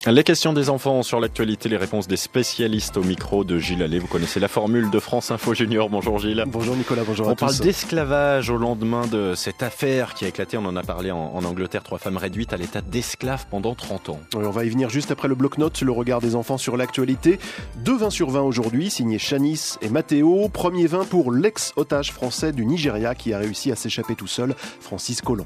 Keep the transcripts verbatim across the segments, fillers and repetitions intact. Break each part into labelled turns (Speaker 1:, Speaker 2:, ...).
Speaker 1: Les questions des enfants sur l'actualité, les réponses des spécialistes au micro de Gilles Allais. Vous connaissez la formule de France Info Junior. Bonjour Gilles.
Speaker 2: Bonjour Nicolas, bonjour à tous.
Speaker 1: On parle d'esclavage au lendemain de cette affaire qui a éclaté. On en a parlé en, en Angleterre. Trois femmes réduites à l'état d'esclaves pendant trente ans.
Speaker 2: Oui, on va y venir juste après le bloc-notes, le regard des enfants sur l'actualité. Deux vins sur vingt aujourd'hui, signés Chanice et Mathéo. Premier vin pour l'ex-otage français du Nigeria qui a réussi à s'échapper tout seul, Francis Collomb.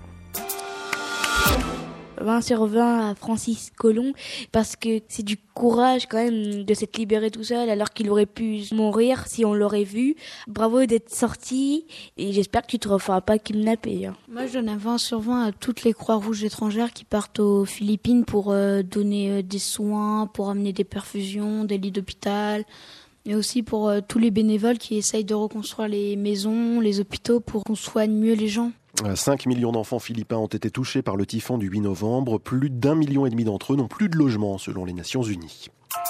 Speaker 3: vingt sur vingt à Francis Collomb parce que c'est du courage quand même de s'être libéré tout seul alors qu'il aurait pu mourir si on l'aurait vu. Bravo d'être sorti et j'espère que tu te referas pas kidnapper. Hein.
Speaker 4: Moi je donne un vingt sur vingt à toutes les Croix-Rouges étrangères qui partent aux Philippines pour euh, donner euh, des soins, pour amener des perfusions, des lits d'hôpital, mais aussi pour euh, tous les bénévoles qui essayent de reconstruire les maisons, les hôpitaux pour qu'on soigne mieux les gens.
Speaker 2: cinq millions d'enfants philippins ont été touchés par le typhon du huit novembre. Plus d'un million et demi d'entre eux n'ont plus de logement, selon les Nations Unies.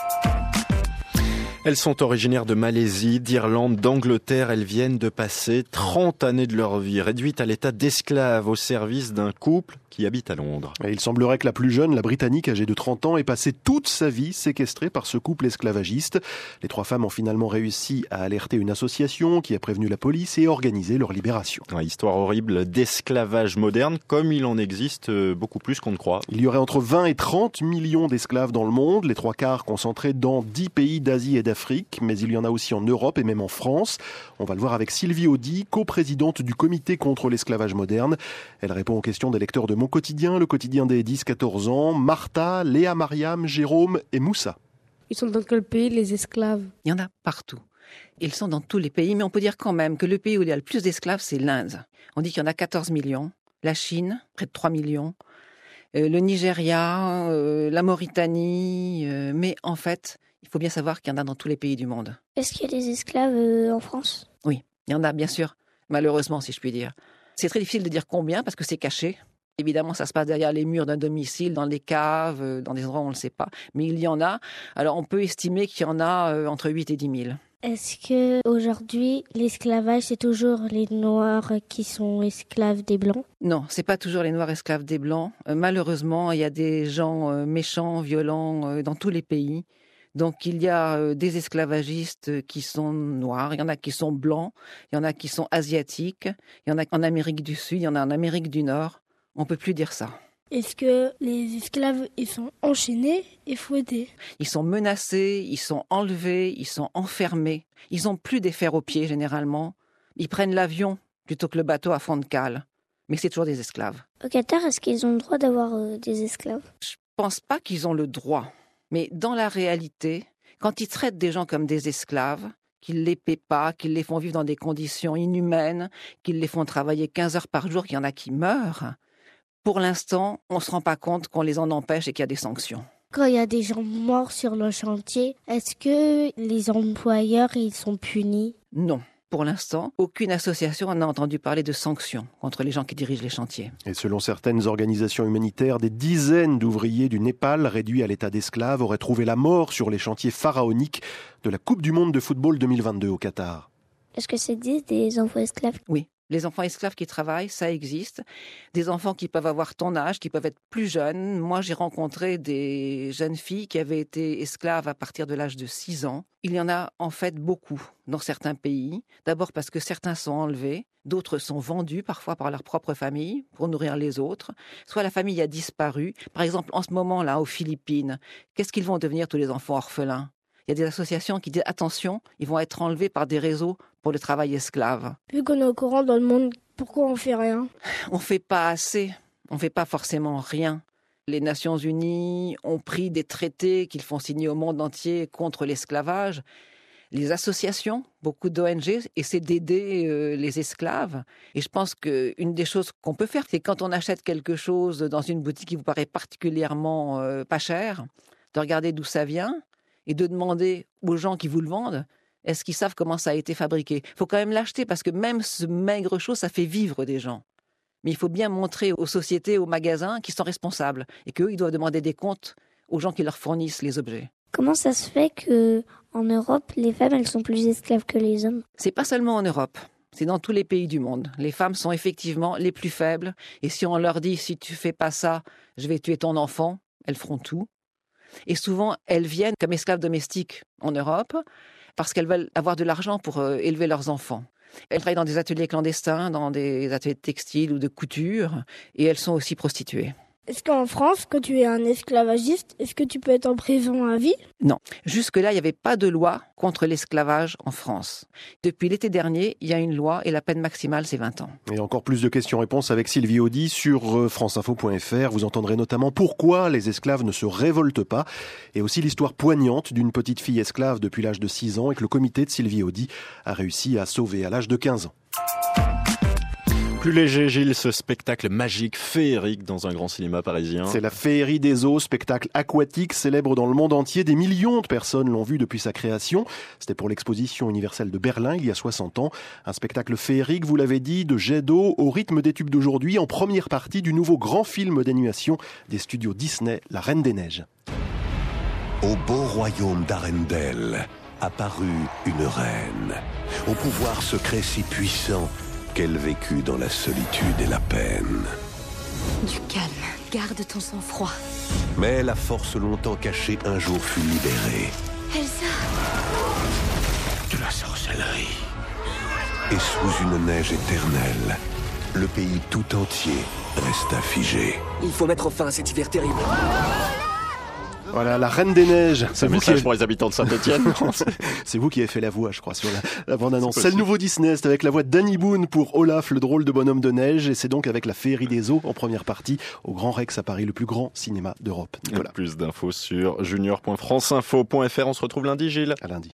Speaker 1: Elles sont originaires de Malaisie, d'Irlande, d'Angleterre. Elles viennent de passer trente années de leur vie, réduites à l'état d'esclaves au service d'un couple qui habite à Londres.
Speaker 2: Et il semblerait que la plus jeune, la Britannique, âgée de trente ans, ait passé toute sa vie séquestrée par ce couple esclavagiste. Les trois femmes ont finalement réussi à alerter une association qui a prévenu la police et organisé leur libération.
Speaker 1: Une histoire horrible d'esclavage moderne, comme il en existe beaucoup plus qu'on ne croit.
Speaker 2: Il y aurait entre vingt et trente millions d'esclaves dans le monde, les trois quarts concentrés dans dix pays d'Asie et d'Afrique, mais il y en a aussi en Europe et même en France. On va le voir avec Sylvie Audy, coprésidente du comité contre l'esclavage moderne. Elle répond aux questions des lecteurs de Mon Quotidien, le quotidien des dix quatorze ans, Martha, Léa, Mariam, Jérôme et Moussa.
Speaker 5: Ils sont dans quel pays, les esclaves ?
Speaker 6: Il y en a partout. Ils sont dans tous les pays, mais on peut dire quand même que le pays où il y a le plus d'esclaves, c'est l'Inde. On dit qu'il y en a quatorze millions, la Chine, près de trois millions, euh, le Nigeria, euh, la Mauritanie, euh, mais en fait, il faut bien savoir qu'il y en a dans tous les pays du monde.
Speaker 7: Est-ce qu'il y a des esclaves euh, en France ?
Speaker 6: Oui, il y en a bien sûr, malheureusement si je puis dire. C'est très difficile de dire combien parce que c'est caché. Évidemment, ça se passe derrière les murs d'un domicile, dans les caves, dans des endroits où on ne le sait pas. Mais il y en a. Alors, on peut estimer qu'il y en a entre huit et dix mille.
Speaker 7: Est-ce que aujourd'hui, l'esclavage, c'est toujours les Noirs qui sont esclaves des Blancs ?
Speaker 6: Non, c'est pas toujours les Noirs esclaves des Blancs. Euh, malheureusement, il y a des gens euh, méchants, violents euh, dans tous les pays. Donc, il y a euh, des esclavagistes qui sont noirs, il y en a qui sont blancs, il y en a qui sont asiatiques, il y en a en Amérique du Sud, il y en a en Amérique du Nord. On ne peut plus dire ça.
Speaker 5: Est-ce que les esclaves, ils sont enchaînés et fouettés ?
Speaker 6: Ils sont menacés, ils sont enlevés, ils sont enfermés. Ils n'ont plus des fers aux pieds, généralement. Ils prennent l'avion plutôt que le bateau à fond de cale. Mais c'est toujours des esclaves.
Speaker 7: Au Qatar, est-ce qu'ils ont le droit d'avoir euh, des esclaves ?
Speaker 6: Je ne pense pas qu'ils ont le droit. Mais dans la réalité, quand ils traitent des gens comme des esclaves, qu'ils ne les paient pas, qu'ils les font vivre dans des conditions inhumaines, qu'ils les font travailler quinze heures par jour, qu'il y en a qui meurent, pour l'instant, on ne se rend pas compte qu'on les en empêche et qu'il y a des sanctions.
Speaker 7: Quand il y a des gens morts sur le chantier, est-ce que les employeurs ils sont punis ?
Speaker 6: Non. Pour l'instant, aucune association n'a entendu parler de sanctions contre les gens qui dirigent les chantiers.
Speaker 2: Et selon certaines organisations humanitaires, des dizaines d'ouvriers du Népal réduits à l'état d'esclaves auraient trouvé la mort sur les chantiers pharaoniques de la Coupe du Monde de football deux mille vingt-deux au Qatar.
Speaker 7: Est-ce que ça existe des enfants esclaves ?
Speaker 6: Oui. Les enfants esclaves qui travaillent, ça existe. Des enfants qui peuvent avoir ton âge, qui peuvent être plus jeunes. Moi, j'ai rencontré des jeunes filles qui avaient été esclaves à partir de l'âge de six ans. Il y en a en fait beaucoup dans certains pays. D'abord parce que certains sont enlevés, d'autres sont vendus parfois par leur propre famille pour nourrir les autres. Soit la famille a disparu. Par exemple, en ce moment là, aux Philippines, qu'est-ce qu'ils vont devenir tous les enfants orphelins ? Il y a des associations qui disent « Attention, ils vont être enlevés par des réseaux pour le travail esclave ».
Speaker 5: Vu qu'on est au courant dans le monde, pourquoi on fait rien ?
Speaker 6: On ne fait pas assez, on ne fait pas forcément rien. Les Nations Unies ont pris des traités qu'ils font signer au monde entier contre l'esclavage. Les associations, beaucoup d'O N G, essaient d'aider euh, les esclaves. Et je pense qu'une des choses qu'on peut faire, c'est quand on achète quelque chose dans une boutique qui vous paraît particulièrement euh, pas cher, de regarder d'où ça vient, et de demander aux gens qui vous le vendent, est-ce qu'ils savent comment ça a été fabriqué ? Il faut quand même l'acheter parce que même ce maigre chose, ça fait vivre des gens. Mais il faut bien montrer aux sociétés, aux magasins qu'ils sont responsables et qu'eux, ils doivent demander des comptes aux gens qui leur fournissent les objets.
Speaker 7: Comment ça se fait qu'en Europe, les femmes, elles sont plus esclaves que les hommes ?
Speaker 6: C'est pas seulement en Europe, c'est dans tous les pays du monde. Les femmes sont effectivement les plus faibles et si on leur dit « si tu fais pas ça, je vais tuer ton enfant », elles feront tout. Et souvent, elles viennent comme esclaves domestiques en Europe parce qu'elles veulent avoir de l'argent pour euh, élever leurs enfants. Elles travaillent dans des ateliers clandestins, dans des ateliers de textile ou de couture, et elles sont aussi prostituées.
Speaker 5: Est-ce qu'en France, quand tu es un esclavagiste, est-ce que tu peux être en prison à vie?
Speaker 6: Non. Jusque-là, il n'y avait pas de loi contre l'esclavage en France. Depuis l'été dernier, il y a une loi et la peine maximale, c'est vingt ans.
Speaker 2: Et encore plus de questions-réponses avec Sylvie Audy sur franceinfo point f r. Vous entendrez notamment pourquoi les esclaves ne se révoltent pas et aussi l'histoire poignante d'une petite fille esclave depuis l'âge de six ans et que le comité de Sylvie Audy a réussi à sauver à l'âge de quinze ans.
Speaker 1: Plus léger, Gilles, ce spectacle magique, féerique dans un grand cinéma parisien.
Speaker 2: C'est la Féerie des eaux, spectacle aquatique célèbre dans le monde entier. Des millions de personnes l'ont vu depuis sa création. C'était pour l'exposition universelle de Berlin il y a soixante ans. Un spectacle féerique, vous l'avez dit, de jets d'eau au rythme des tubes d'aujourd'hui, en première partie du nouveau grand film d'animation des studios Disney, La Reine des Neiges.
Speaker 8: Au beau royaume d'Arendelle apparut une reine, au pouvoir secret si puissant qu'elle vécut dans la solitude et la peine.
Speaker 9: Du calme, garde ton sang-froid.
Speaker 8: Mais la force longtemps cachée un jour fut libérée.
Speaker 9: Elsa!
Speaker 8: De la sorcellerie. Et sous une neige éternelle, le pays tout entier resta figé.
Speaker 10: Il faut mettre fin à cet hiver terrible.
Speaker 2: Voilà, La Reine des Neiges.
Speaker 1: C'est un message pour les habitants de Saint-Etienne.
Speaker 2: C'est vous qui avez fait la voix, je crois, sur la, la bande-annonce. C'est, c'est le nouveau Disney, c'est avec la voix de Danny Boone pour Olaf, le drôle de bonhomme de neige. Et c'est donc avec la Féerie des eaux en première partie au Grand Rex à Paris, le plus grand cinéma d'Europe. Nicolas.
Speaker 1: Plus d'infos sur junior point franceinfo point f r. On se retrouve lundi, Gilles.
Speaker 2: À lundi.